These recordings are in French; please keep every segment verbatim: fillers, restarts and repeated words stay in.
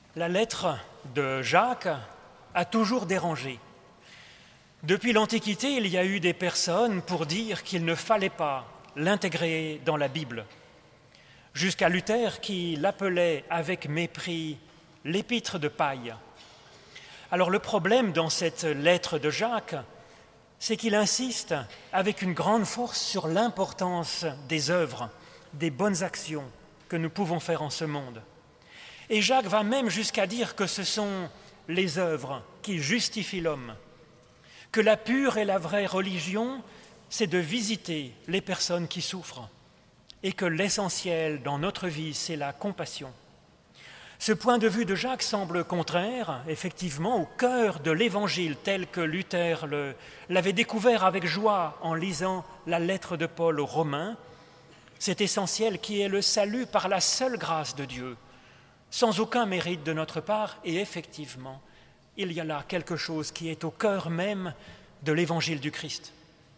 La lettre de Jacques a toujours dérangé. Depuis l'Antiquité, il y a eu des personnes pour dire qu'il ne fallait pas l'intégrer dans la Bible, jusqu'à Luther qui l'appelait avec mépris l'épître de paille. Alors le problème dans cette lettre de Jacques, c'est qu'il insiste avec une grande force sur l'importance des œuvres, des bonnes actions que nous pouvons faire en ce monde. Et Jacques va même jusqu'à dire que ce sont les œuvres qui justifient l'homme, que la pure et la vraie religion, c'est de visiter les personnes qui souffrent, et que l'essentiel dans notre vie, c'est la compassion. Ce point de vue de Jacques semble contraire, effectivement, au cœur de l'Évangile tel que Luther le, l'avait découvert avec joie en lisant la lettre de Paul aux Romains, cet essentiel qui est le salut par la seule grâce de Dieu, sans aucun mérite de notre part, et effectivement, il y a là quelque chose qui est au cœur même de l'Évangile du Christ.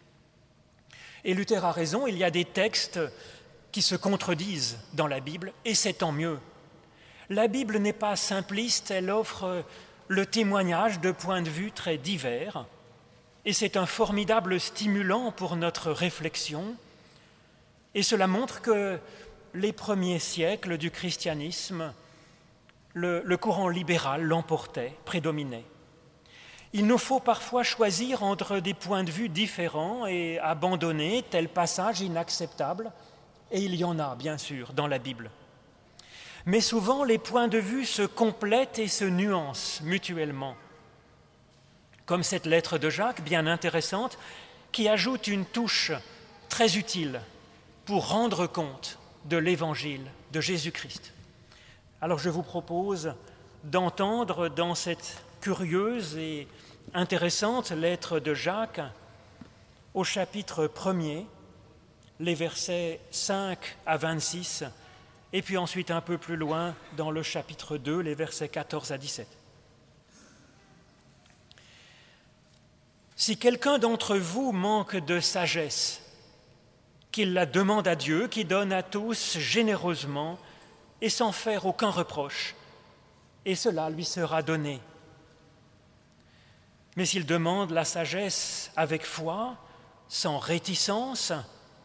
Et Luther a raison, il y a des textes qui se contredisent dans la Bible, et c'est tant mieux. La Bible n'est pas simpliste, elle offre le témoignage de points de vue très divers, et c'est un formidable stimulant pour notre réflexion, et cela montre que les premiers siècles du christianisme, le, le courant libéral l'emportait, prédominait. Il nous faut parfois choisir entre des points de vue différents et abandonner tel passage inacceptable, et il y en a, bien sûr, dans la Bible. Mais souvent, les points de vue se complètent et se nuancent mutuellement. Comme cette lettre de Jacques, bien intéressante, qui ajoute une touche très utile pour rendre compte de l'Évangile de Jésus-Christ. Alors je vous propose d'entendre dans cette curieuse et intéressante lettre de Jacques, au chapitre premier, les versets cinq à vingt-six, et puis ensuite un peu plus loin, dans le chapitre deux, les versets quatorze à dix-sept. Si quelqu'un d'entre vous manque de sagesse, qu'il la demande à Dieu, qui donne à tous généreusement et sans faire aucun reproche, et cela lui sera donné. Mais s'il demande la sagesse avec foi, sans réticence,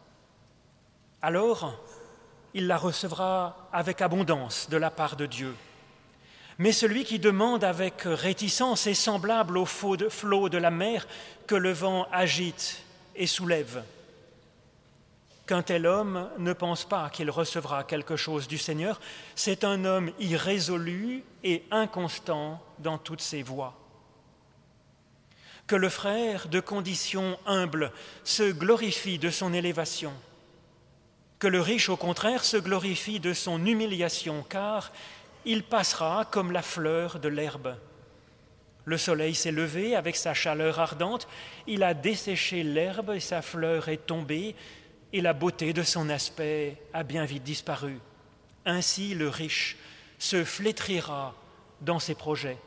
alors il la recevra avec abondance de la part de Dieu. Mais celui qui demande avec réticence est semblable au flot de la mer que le vent agite et soulève. Qu'un tel homme ne pense pas qu'il recevra quelque chose du Seigneur, c'est un homme irrésolu et inconstant dans toutes ses voies. Que le frère de condition humble se glorifie de son élévation, que le riche, au contraire, se glorifie de son humiliation, car il passera comme la fleur de l'herbe. Le soleil s'est levé avec sa chaleur ardente, il a desséché l'herbe et sa fleur est tombée, et la beauté de son aspect a bien vite disparu. Ainsi le riche se flétrira dans ses projets.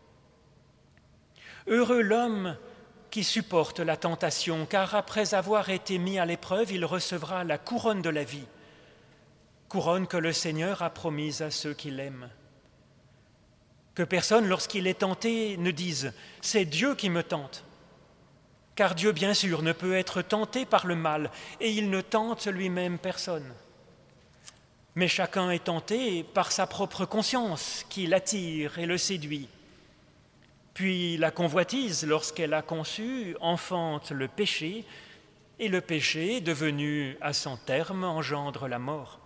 Heureux l'homme qui supporte la tentation, car après avoir été mis à l'épreuve, il recevra la couronne de la vie, couronne que le Seigneur a promise à ceux qui l'aiment. Que personne, lorsqu'il est tenté, ne dise « c'est Dieu qui me tente ». Car Dieu, bien sûr, ne peut être tenté par le mal, et il ne tente lui-même personne. Mais chacun est tenté par sa propre conscience qui l'attire et le séduit. Puis la convoitise, lorsqu'elle a conçu, enfante le péché, et le péché, devenu à son terme, engendre la mort.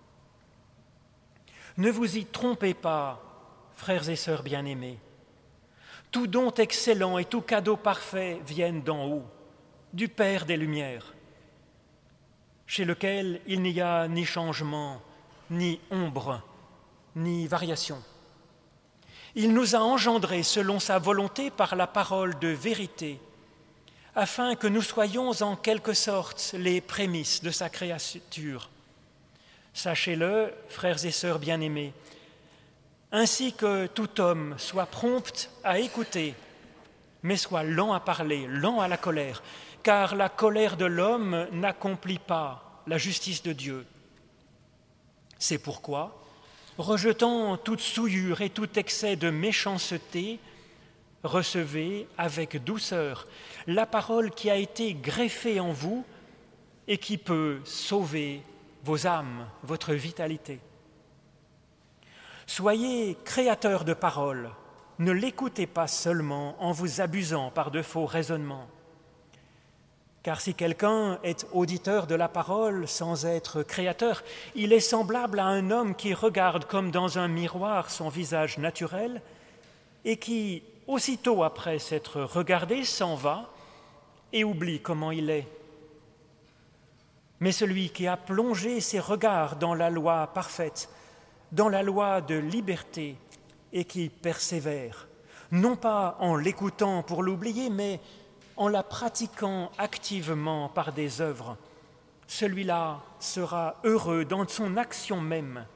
Ne vous y trompez pas, frères et sœurs bien-aimés. Tout don excellent et tout cadeau parfait viennent d'en haut, du Père des Lumières, chez lequel il n'y a ni changement, ni ombre, ni variation. Il nous a engendrés selon sa volonté par la parole de vérité, afin que nous soyons en quelque sorte les prémices de sa créature. Sachez-le, frères et sœurs bien-aimés, ainsi que tout homme soit prompt à écouter, mais soit lent à parler, lent à la colère, car la colère de l'homme n'accomplit pas la justice de Dieu. C'est pourquoi Rejetant toute souillure et tout excès de méchanceté, recevez avec douceur la parole qui a été greffée en vous et qui peut sauver vos âmes, votre vitalité. Soyez créateurs de parole, ne l'écoutez pas seulement en vous abusant par de faux raisonnements. Car si quelqu'un est auditeur de la parole sans être créateur, il est semblable à un homme qui regarde comme dans un miroir son visage naturel et qui, aussitôt après s'être regardé, s'en va et oublie comment il est. Mais celui qui a plongé ses regards dans la loi parfaite, dans la loi de liberté et qui persévère, non pas en l'écoutant pour l'oublier, mais en la pratiquant activement par des œuvres, celui-là sera heureux dans son action même.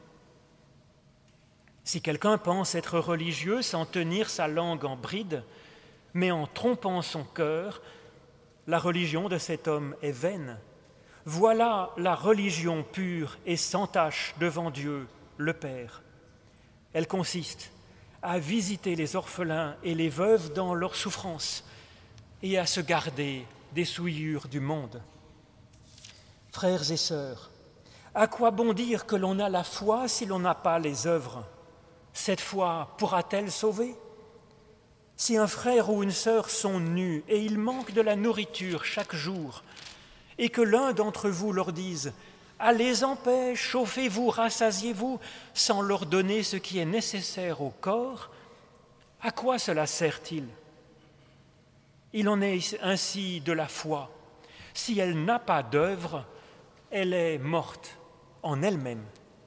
Si quelqu'un pense être religieux sans tenir sa langue en bride, mais en trompant son cœur, la religion de cet homme est vaine. Voilà la religion pure et sans tache devant Dieu, le Père. Elle consiste à visiter les orphelins et les veuves dans leur souffrance et à se garder des souillures du monde. Frères et sœurs, à quoi bon dire que l'on a la foi si l'on n'a pas les œuvres ? Cette foi pourra-t-elle sauver ? Si un frère ou une sœur sont nus et ils manquent de la nourriture chaque jour, et que l'un d'entre vous leur dise « Allez en paix, chauffez-vous, rassasiez-vous » sans leur donner ce qui est nécessaire au corps, à quoi cela sert-il ? Il en est ainsi de la foi. Si elle n'a pas d'œuvre, elle est morte en elle-même.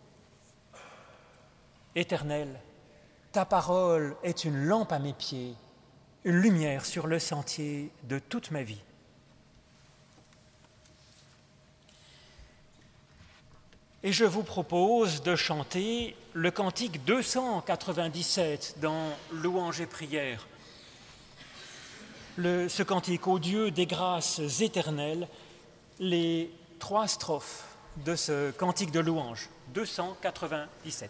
Éternel, ta parole est une lampe à mes pieds, une lumière sur le sentier de toute ma vie. Et je vous propose de chanter le cantique deux cent quatre-vingt-dix-sept dans Louanges et prières. Le, ce cantique au Dieu des grâces éternelles, les trois strophes de ce cantique de louange, deux cent quatre-vingt-dix-sept.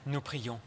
Nous prions.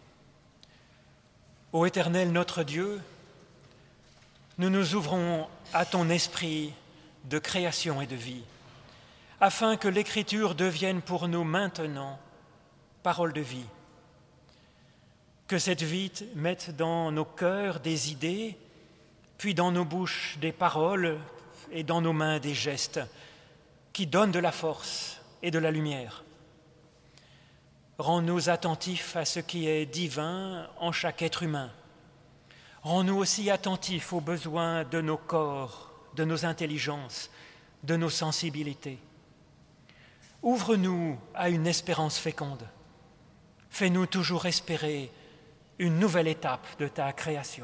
Ô Éternel notre Dieu, nous nous ouvrons à ton esprit de création et de vie, afin que l'Écriture devienne pour nous maintenant parole de vie. Que cette vie mette dans nos cœurs des idées, puis dans nos bouches des paroles et dans nos mains des gestes qui donnent de la force et de la lumière. Rends-nous attentifs à ce qui est divin en chaque être humain. Rends-nous aussi attentifs aux besoins de nos corps, de nos intelligences, de nos sensibilités. Ouvre-nous à une espérance féconde. Fais-nous toujours espérer une nouvelle étape de ta création.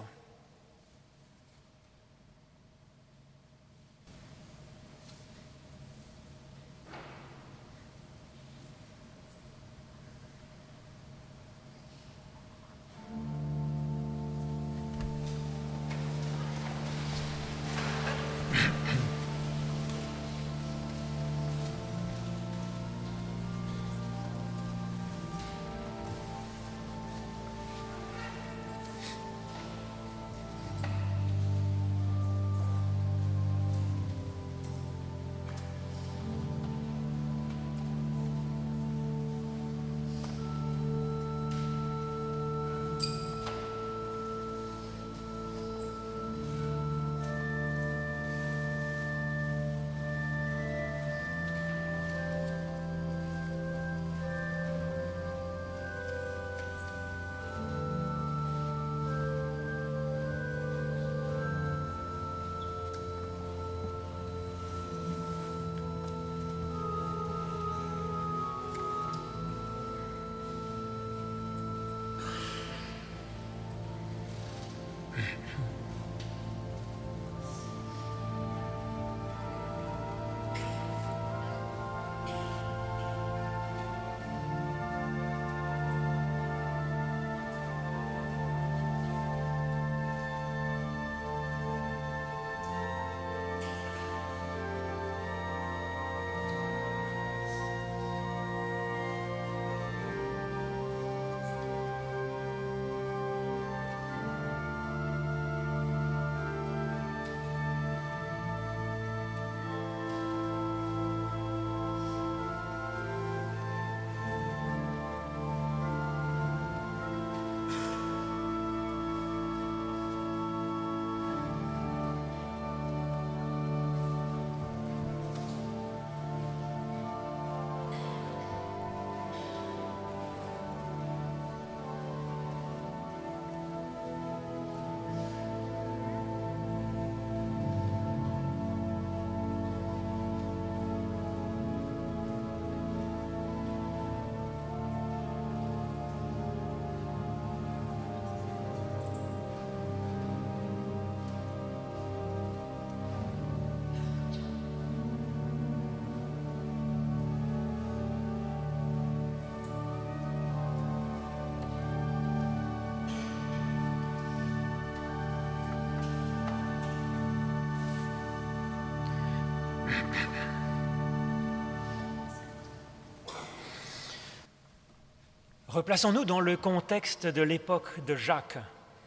Replaçons-nous dans le contexte de l'époque de Jacques.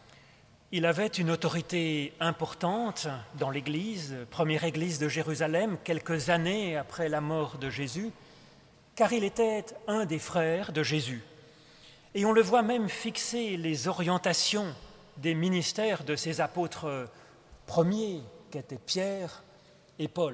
Il avait une autorité importante dans l'Église, première Église de Jérusalem, quelques années après la mort de Jésus, car il était un des frères de Jésus. Et on le voit même fixer les orientations des ministères de ses apôtres premiers, qu'étaient Pierre et Paul.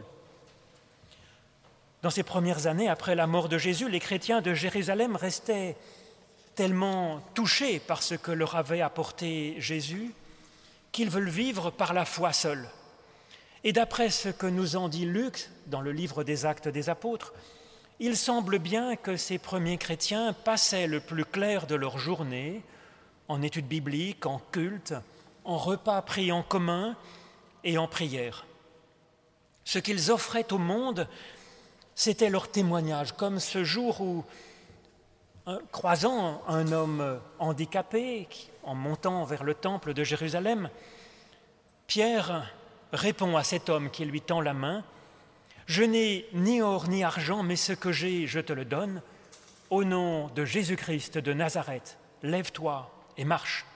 Dans ces premières années, après la mort de Jésus, les chrétiens de Jérusalem restaient tellement touchés par ce que leur avait apporté Jésus qu'ils veulent vivre par la foi seule. Et d'après ce que nous en dit Luc dans le livre des Actes des Apôtres, il semble bien que ces premiers chrétiens passaient le plus clair de leur journée en études bibliques, en culte, en repas pris en commun et en prière. Ce qu'ils offraient au monde, c'était leur témoignage, comme ce jour où, croisant un homme handicapé en montant vers le temple de Jérusalem, Pierre répond à cet homme qui lui tend la main « Je n'ai ni or ni argent, mais ce que j'ai, je te le donne. Au nom de Jésus-Christ de Nazareth, lève-toi et marche.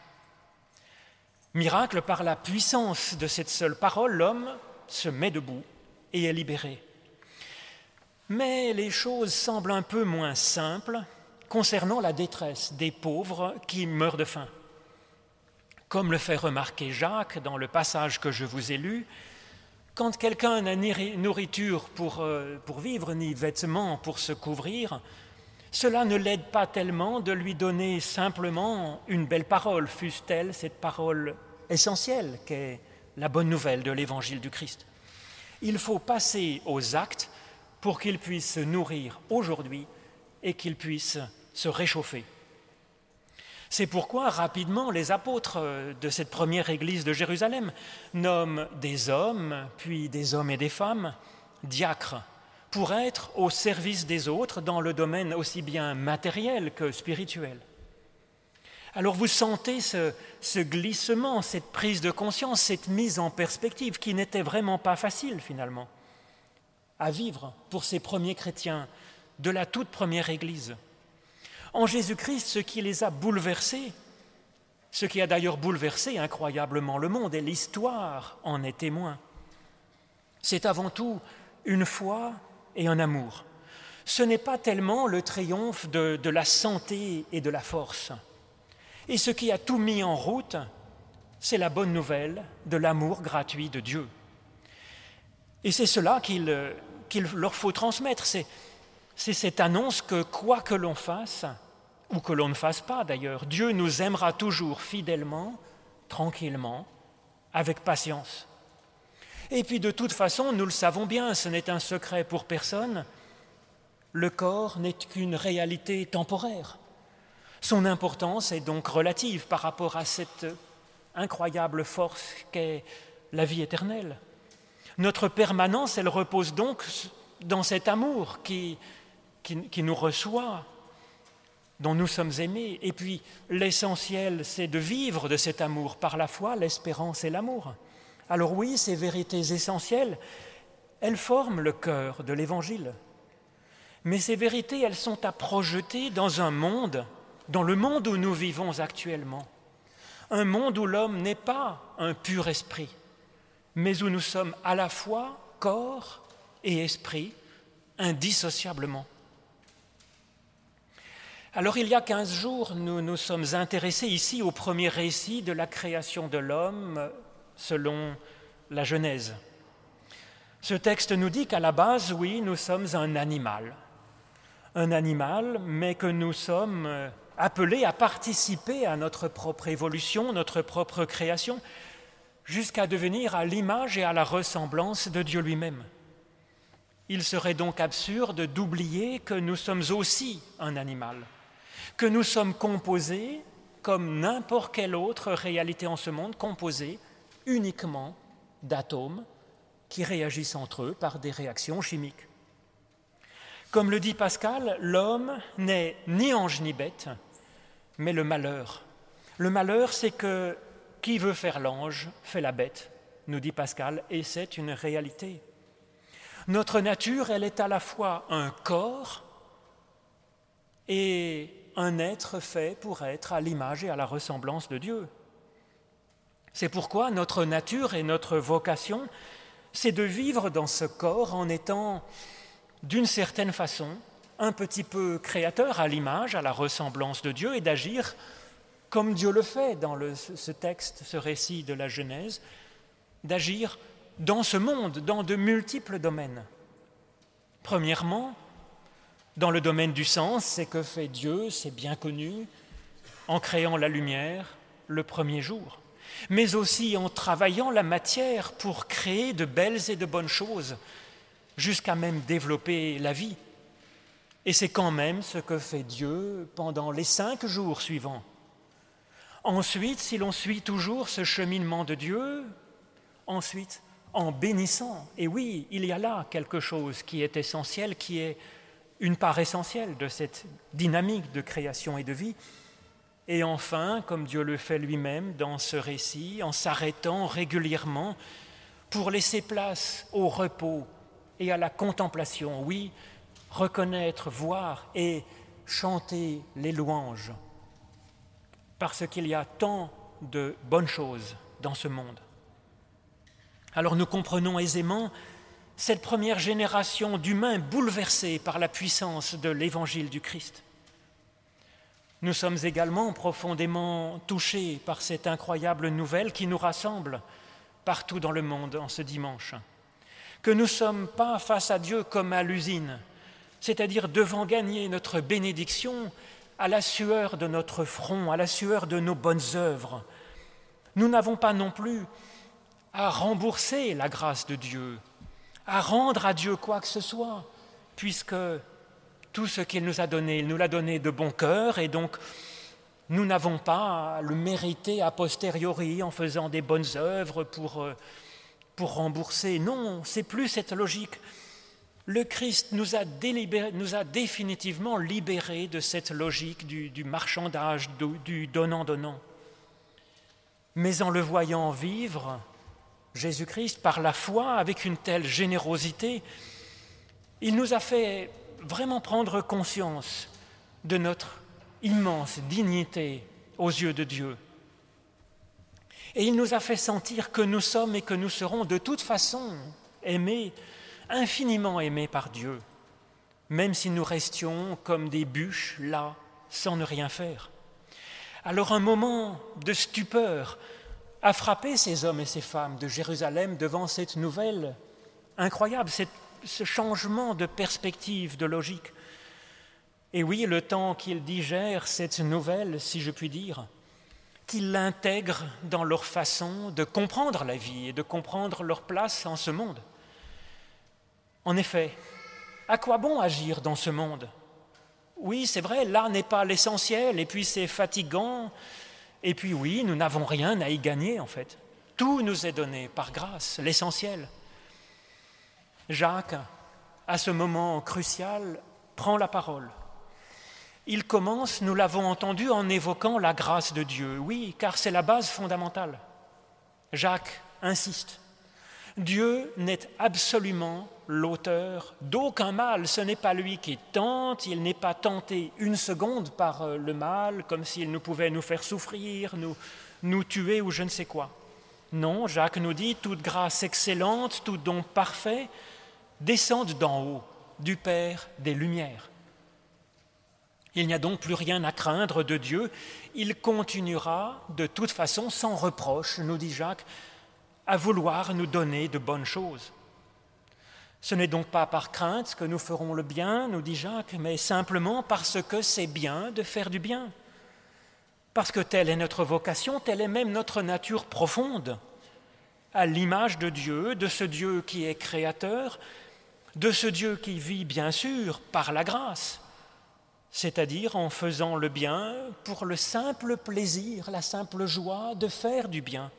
Miracle, par la puissance de cette seule parole, l'homme se met debout et est libéré. Mais les choses semblent un peu moins simples concernant la détresse des pauvres qui meurent de faim. Comme le fait remarquer Jacques dans le passage que je vous ai lu, quand quelqu'un n'a ni nourriture pour, euh, pour vivre, ni vêtements pour se couvrir, cela ne l'aide pas tellement de lui donner simplement une belle parole, fût-elle cette parole essentielle qu'est la bonne nouvelle de l'évangile du Christ. Il faut passer aux actes pour qu'il puisse se nourrir aujourd'hui et qu'il puisse se réchauffer. C'est pourquoi rapidement les apôtres de cette première église de Jérusalem nomment des hommes, puis des hommes et des femmes, diacres, pour être au service des autres dans le domaine aussi bien matériel que spirituel. Alors vous sentez ce, ce glissement, cette prise de conscience, cette mise en perspective qui n'était vraiment pas facile finalement à vivre pour ces premiers chrétiens de la toute première église. En Jésus-Christ, ce qui les a bouleversés, ce qui a d'ailleurs bouleversé incroyablement le monde, et l'histoire en est témoin, c'est avant tout une foi et un amour. Ce n'est pas tellement le triomphe de, de la santé et de la force. Et ce qui a tout mis en route, c'est la bonne nouvelle de l'amour gratuit de Dieu. Et c'est cela qu'il, qu'il leur faut transmettre, c'est C'est cette annonce que quoi que l'on fasse, ou que l'on ne fasse pas d'ailleurs, Dieu nous aimera toujours fidèlement, tranquillement, avec patience. Et puis de toute façon, nous le savons bien, ce n'est un secret pour personne, le corps n'est qu'une réalité temporaire. Son importance est donc relative par rapport à cette incroyable force qu'est la vie éternelle. Notre permanence, elle repose donc dans cet amour qui... Qui, qui nous reçoit, dont nous sommes aimés. Et puis, l'essentiel, c'est de vivre de cet amour par la foi, l'espérance et l'amour. Alors oui, ces vérités essentielles, elles forment le cœur de l'Évangile. Mais ces vérités, elles sont à projeter dans un monde, dans le monde où nous vivons actuellement. Un monde où l'homme n'est pas un pur esprit, mais où nous sommes à la fois corps et esprit, indissociablement. Alors il y a quinze jours, nous nous sommes intéressés ici au premier récit de la création de l'homme selon la Genèse. Ce texte nous dit qu'à la base, oui, nous sommes un animal. Un animal, mais que nous sommes appelés à participer à notre propre évolution, notre propre création, jusqu'à devenir à l'image et à la ressemblance de Dieu lui-même. Il serait donc absurde d'oublier que nous sommes aussi un animal, que nous sommes composés, comme n'importe quelle autre réalité en ce monde, composés uniquement d'atomes qui réagissent entre eux par des réactions chimiques. Comme le dit Pascal, l'homme n'est ni ange ni bête, mais le malheur. Le malheur, c'est que qui veut faire l'ange fait la bête, nous dit Pascal, et c'est une réalité. Notre nature, elle est à la fois un corps et un être fait pour être à l'image et à la ressemblance de Dieu. C'est pourquoi notre nature et notre vocation, c'est de vivre dans ce corps en étant, d'une certaine façon, un petit peu créateur à l'image, à la ressemblance de Dieu et d'agir comme Dieu le fait dans le, ce texte, ce récit de la Genèse, d'agir dans ce monde, dans de multiples domaines. Premièrement, dans le domaine du sens, c'est que fait Dieu, c'est bien connu, en créant la lumière le premier jour, mais aussi en travaillant la matière pour créer de belles et de bonnes choses, jusqu'à même développer la vie. Et c'est quand même ce que fait Dieu pendant les cinq jours suivants. Ensuite, si l'on suit toujours ce cheminement de Dieu, ensuite, en bénissant, et oui, il y a là quelque chose qui est essentiel, qui est une part essentielle de cette dynamique de création et de vie. Et enfin, comme Dieu le fait lui-même dans ce récit, en s'arrêtant régulièrement pour laisser place au repos et à la contemplation, oui, reconnaître, voir et chanter les louanges parce qu'il y a tant de bonnes choses dans ce monde. Alors nous comprenons aisément cette première génération d'humains bouleversés par la puissance de l'évangile du Christ. Nous sommes également profondément touchés par cette incroyable nouvelle qui nous rassemble partout dans le monde en ce dimanche. Que nous ne sommes pas face à Dieu comme à l'usine, c'est-à-dire devant gagner notre bénédiction à la sueur de notre front, à la sueur de nos bonnes œuvres. Nous n'avons pas non plus à rembourser la grâce de Dieu, à rendre à Dieu quoi que ce soit, puisque tout ce qu'il nous a donné, il nous l'a donné de bon cœur, et donc nous n'avons pas à le mériter a posteriori en faisant des bonnes œuvres pour, pour rembourser. Non, c'est plus cette logique. Le Christ nous a, délibéré, nous a définitivement libérés de cette logique du, du marchandage, du, du donnant-donnant. Mais en le voyant vivre, Jésus-Christ, par la foi, avec une telle générosité, il nous a fait vraiment prendre conscience de notre immense dignité aux yeux de Dieu. Et il nous a fait sentir que nous sommes et que nous serons de toute façon aimés, infiniment aimés par Dieu, même si nous restions comme des bûches là, sans ne rien faire. Alors un moment de stupeur a frappé ces hommes et ces femmes de Jérusalem devant cette nouvelle incroyable, cette, ce changement de perspective, de logique. Et oui, le temps qu'ils digèrent cette nouvelle, si je puis dire, qu'ils l'intègrent dans leur façon de comprendre la vie et de comprendre leur place en ce monde. En effet, à quoi bon agir dans ce monde ? Oui, c'est vrai, là n'est pas l'essentiel, et puis c'est fatigant, et puis oui, nous n'avons rien à y gagner en fait. Tout nous est donné par grâce, l'essentiel. Jacques, à ce moment crucial, prend la parole. Il commence, nous l'avons entendu, en évoquant la grâce de Dieu. Oui, car c'est la base fondamentale. Jacques insiste. Dieu n'est absolument l'auteur d'aucun mal. Ce n'est pas lui qui tente, il n'est pas tenté une seconde par le mal, comme s'il nous pouvait nous faire souffrir, nous, nous tuer ou je ne sais quoi. Non, Jacques nous dit, toute grâce excellente, tout don parfait, descendent d'en haut, du Père des Lumières. Il n'y a donc plus rien à craindre de Dieu. Il continuera de toute façon, sans reproche, nous dit Jacques, à vouloir nous donner de bonnes choses. Ce n'est donc pas par crainte que nous ferons le bien, nous dit Jacques, mais simplement parce que c'est bien de faire du bien. Parce que telle est notre vocation, telle est même notre nature profonde, à l'image de Dieu, de ce Dieu qui est créateur, de ce Dieu qui vit bien sûr par la grâce, c'est-à-dire en faisant le bien pour le simple plaisir, la simple joie de faire du bien.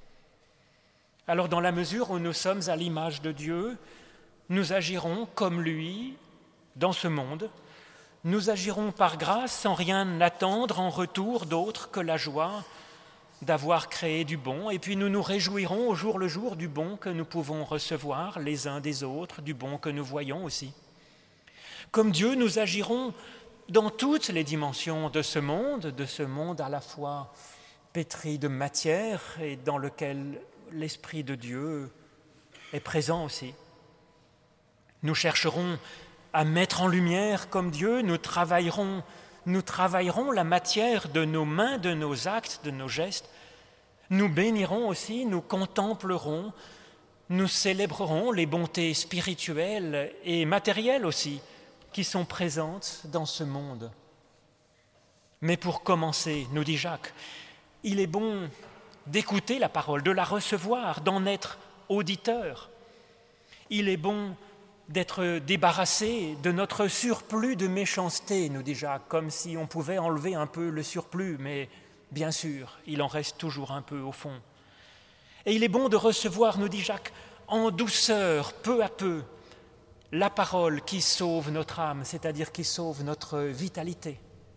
Alors dans la mesure où nous sommes à l'image de Dieu, nous agirons comme lui dans ce monde, nous agirons par grâce sans rien attendre en retour d'autre que la joie d'avoir créé du bon, et puis nous nous réjouirons au jour le jour du bon que nous pouvons recevoir les uns des autres, du bon que nous voyons aussi. Comme Dieu, nous agirons dans toutes les dimensions de ce monde, de ce monde à la fois pétri de matière et dans lequel l'Esprit de Dieu est présent aussi. Nous chercherons à mettre en lumière comme Dieu, nous travaillerons, nous travaillerons la matière de nos mains, de nos actes, de nos gestes. Nous bénirons aussi, nous contemplerons, nous célébrerons les bontés spirituelles et matérielles aussi qui sont présentes dans ce monde. Mais pour commencer, nous dit Jacques, il est bon d'écouter la parole, de la recevoir, d'en être auditeur. Il est bon d'être débarrassé de notre surplus de méchanceté, nous dit Jacques, comme si on pouvait enlever un peu le surplus, mais bien sûr, il en reste toujours un peu au fond. Et il est bon de recevoir, nous dit Jacques, en douceur, peu à peu, la parole qui sauve notre âme, c'est-à-dire qui sauve notre vitalité.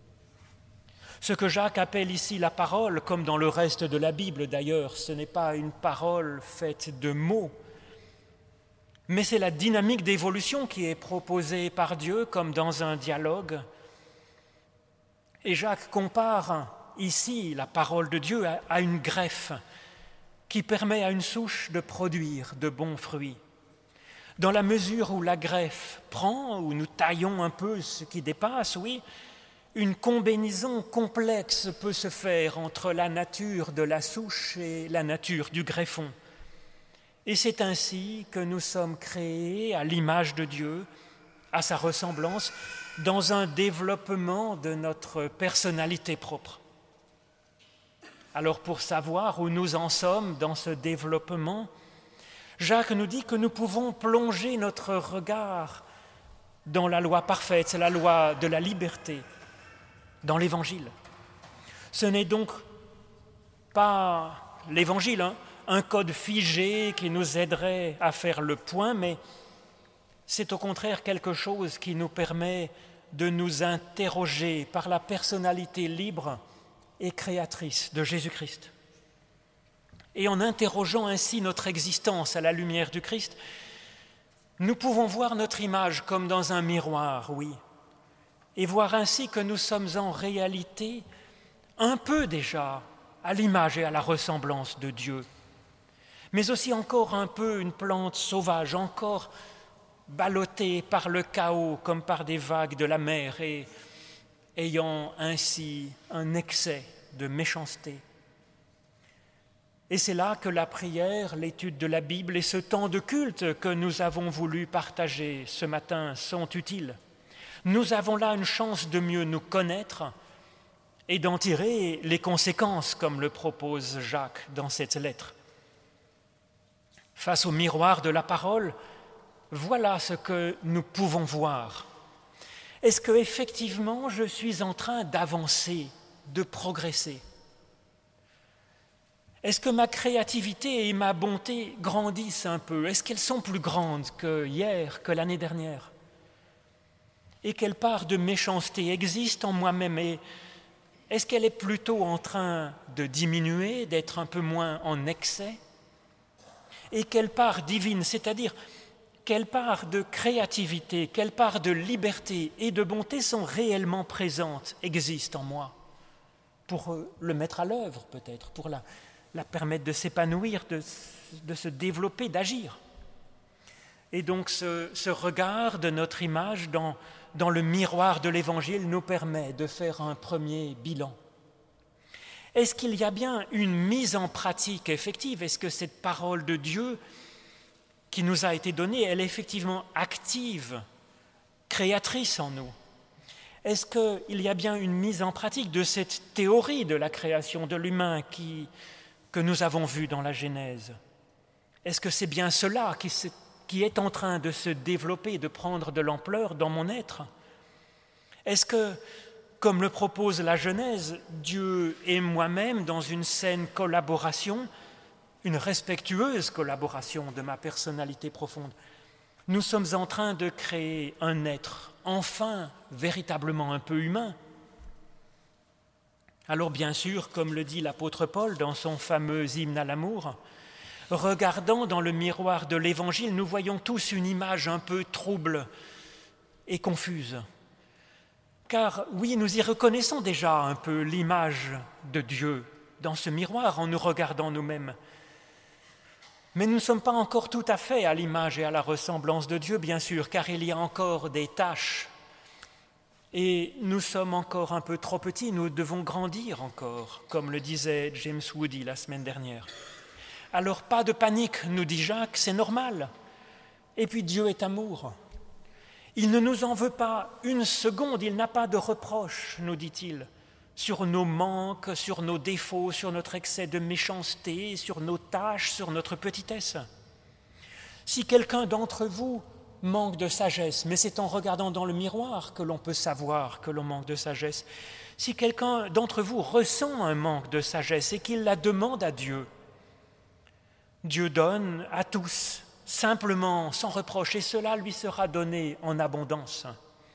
Ce que Jacques appelle ici la parole, comme dans le reste de la Bible d'ailleurs, ce n'est pas une parole faite de mots, mais c'est la dynamique d'évolution qui est proposée par Dieu comme dans un dialogue. Et Jacques compare ici la parole de Dieu a une greffe qui permet à une souche de produire de bons fruits. Dans la mesure où la greffe prend, où nous taillons un peu ce qui dépasse, oui, une combinaison complexe peut se faire entre la nature de la souche et la nature du greffon. Et c'est ainsi que nous sommes créés à l'image de Dieu, à sa ressemblance, dans un développement de notre personnalité propre. Alors pour savoir où nous en sommes dans ce développement, Jacques nous dit que nous pouvons plonger notre regard dans la loi parfaite, c'est la loi de la liberté, dans l'Évangile. Ce n'est donc pas l'Évangile, hein, un code figé qui nous aiderait à faire le point, mais c'est au contraire quelque chose qui nous permet de nous interroger par la personnalité libre et créatrice de Jésus-Christ. Et en interrogeant ainsi notre existence à la lumière du Christ, nous pouvons voir notre image comme dans un miroir, oui, et voir ainsi que nous sommes en réalité un peu déjà à l'image et à la ressemblance de Dieu, mais aussi encore un peu une plante sauvage, encore ballottée par le chaos comme par des vagues de la mer et ayant ainsi un excès de méchanceté. Et c'est là que la prière, l'étude de la Bible et ce temps de culte que nous avons voulu partager ce matin sont utiles. Nous avons là une chance de mieux nous connaître et d'en tirer les conséquences, comme le propose Jacques dans cette lettre. Face au miroir de la parole, voilà ce que nous pouvons voir. Est-ce qu'effectivement je suis en train d'avancer, de progresser ? Est-ce que ma créativité et ma bonté grandissent un peu ? Est-ce qu'elles sont plus grandes que hier, que l'année dernière ? Et quelle part de méchanceté existe en moi-même ? Et est-ce qu'elle est plutôt en train de diminuer, d'être un peu moins en excès ? Et quelle part divine, c'est-à-dire quelle part de créativité, quelle part de liberté et de bonté sont réellement présentes, existent en moi, pour le mettre à l'œuvre peut-être, pour la, la permettre de s'épanouir, de, de se développer, d'agir. Et donc ce, ce regard de notre image dans, dans le miroir de l'Évangile nous permet de faire un premier bilan. Est-ce qu'il y a bien une mise en pratique effective ? Est-ce que cette parole de Dieu qui nous a été donnée, elle est effectivement active, créatrice en nous ? Est-ce qu'il y a bien une mise en pratique de cette théorie de la création de l'humain qui, que nous avons vue dans la Genèse ? Est-ce que c'est bien cela qui, qui est en train de se développer, de prendre de l'ampleur dans mon être ? Est-ce que, comme le propose la Genèse, Dieu et moi-même, dans une saine collaboration, une respectueuse collaboration de ma personnalité profonde, nous sommes en train de créer un être, enfin, véritablement un peu humain. Alors bien sûr, comme le dit l'apôtre Paul dans son fameux hymne à l'amour, regardant dans le miroir de l'Évangile, nous voyons tous une image un peu trouble et confuse. Car oui, nous y reconnaissons déjà un peu l'image de Dieu dans ce miroir en nous regardant nous-mêmes. Mais nous ne sommes pas encore tout à fait à l'image et à la ressemblance de Dieu, bien sûr, car il y a encore des tâches. Et nous sommes encore un peu trop petits, nous devons grandir encore, comme le disait James Woody la semaine dernière. Alors pas de panique, nous dit Jacques, c'est normal. Et puis Dieu est amour. Il ne nous en veut pas une seconde, il n'a pas de reproche, nous dit-il, sur nos manques, sur nos défauts, sur notre excès de méchanceté, sur nos tâches, sur notre petitesse. Si quelqu'un d'entre vous manque de sagesse, mais c'est en regardant dans le miroir que l'on peut savoir que l'on manque de sagesse, si quelqu'un d'entre vous ressent un manque de sagesse et qu'il la demande à Dieu, Dieu donne à tous, simplement, sans reproche, et cela lui sera donné en abondance.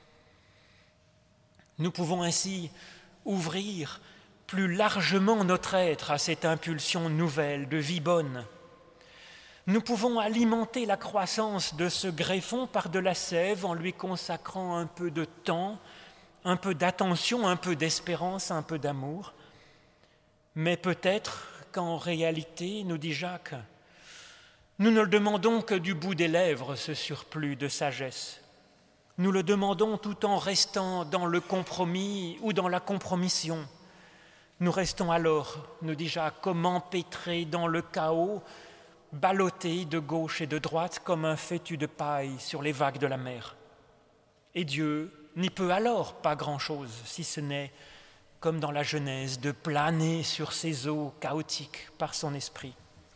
Nous pouvons ainsi ouvrir plus largement notre être à cette impulsion nouvelle de vie bonne. Nous pouvons alimenter la croissance de ce greffon par de la sève en lui consacrant un peu de temps, un peu d'attention, un peu d'espérance, un peu d'amour. Mais peut-être qu'en réalité, nous dit Jacques, nous ne le demandons que du bout des lèvres, ce surplus de sagesse. Nous le demandons tout en restant dans le compromis ou dans la compromission. Nous restons alors, nous dit Jacques, comme empêtrés dans le chaos, ballottés de gauche et de droite comme un fétu de paille sur les vagues de la mer. Et Dieu n'y peut alors pas grand-chose, si ce n'est, comme dans la Genèse, de planer sur ces eaux chaotiques par son esprit.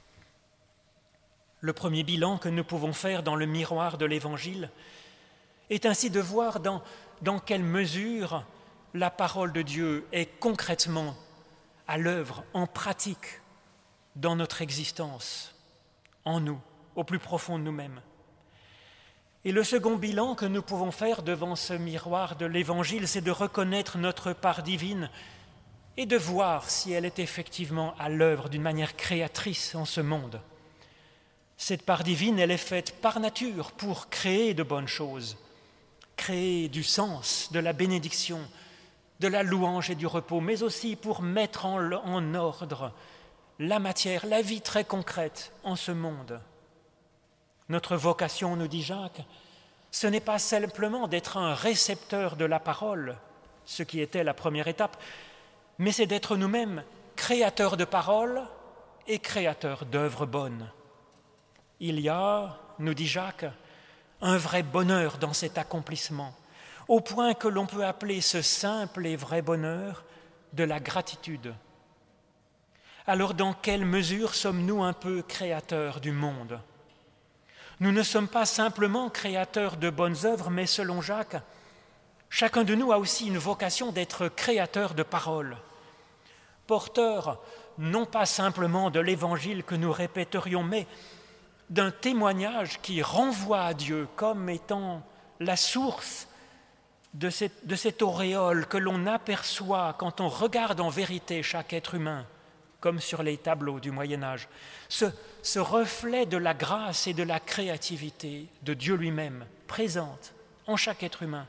Le premier bilan que nous pouvons faire dans le miroir de l'Évangile est ainsi de voir dans, dans quelle mesure la parole de Dieu est concrètement à l'œuvre, en pratique, dans notre existence, en nous, au plus profond de nous-mêmes. Et le second bilan que nous pouvons faire devant ce miroir de l'Évangile, c'est de reconnaître notre part divine et de voir si elle est effectivement à l'œuvre d'une manière créatrice en ce monde. Cette part divine, elle est faite par nature pour créer de bonnes choses, créer du sens, de la bénédiction, de la louange et du repos, mais aussi pour mettre en, en ordre la matière, la vie très concrète en ce monde. Notre vocation, nous dit Jacques, ce n'est pas simplement d'être un récepteur de la parole, ce qui était la première étape, mais c'est d'être nous-mêmes créateurs de paroles et créateurs d'œuvres bonnes. Il y a, nous dit Jacques, un vrai bonheur dans cet accomplissement, au point que l'on peut appeler ce simple et vrai bonheur de la gratitude. Alors dans quelle mesure sommes-nous un peu créateurs du monde ? Nous ne sommes pas simplement créateurs de bonnes œuvres, mais selon Jacques, chacun de nous a aussi une vocation d'être créateur de paroles, porteur non pas simplement de l'évangile que nous répéterions, mais d'un témoignage qui renvoie à Dieu comme étant la source de cette, de cette auréole que l'on aperçoit quand on regarde en vérité chaque être humain, comme sur les tableaux du Moyen-Âge, ce, ce reflet de la grâce et de la créativité de Dieu lui-même, présente en chaque être humain.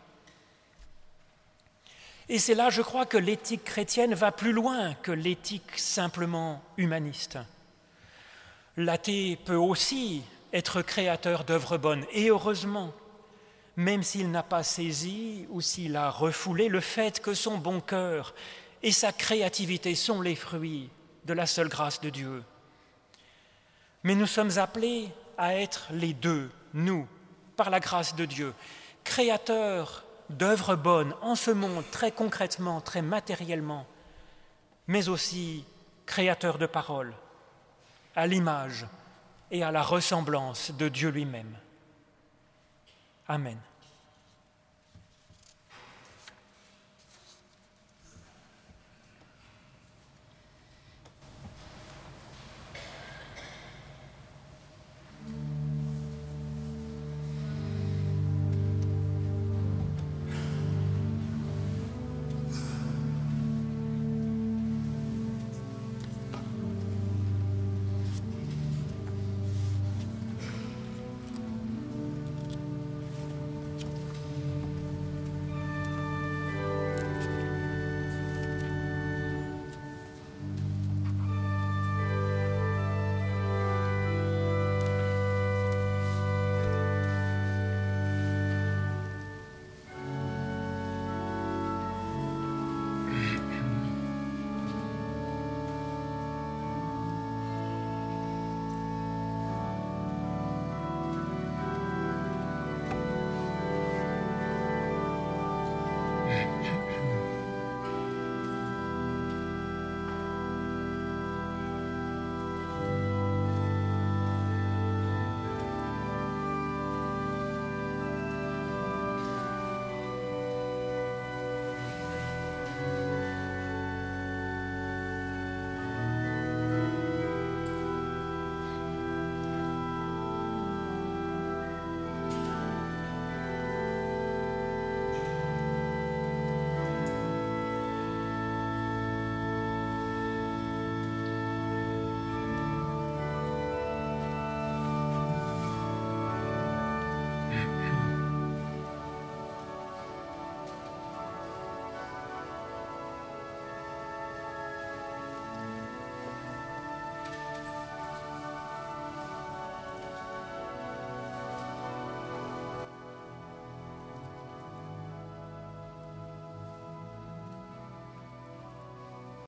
Et c'est là, je crois, que l'éthique chrétienne va plus loin que l'éthique simplement humaniste. L'athée peut aussi être créateur d'œuvres bonnes, et heureusement, même s'il n'a pas saisi ou s'il a refoulé le fait que son bon cœur et sa créativité sont les fruits de la seule grâce de Dieu. Mais nous sommes appelés à être les deux, nous, par la grâce de Dieu, créateurs d'œuvres bonnes en ce monde, très concrètement, très matériellement, mais aussi créateurs de paroles, à l'image et à la ressemblance de Dieu lui-même. Amen.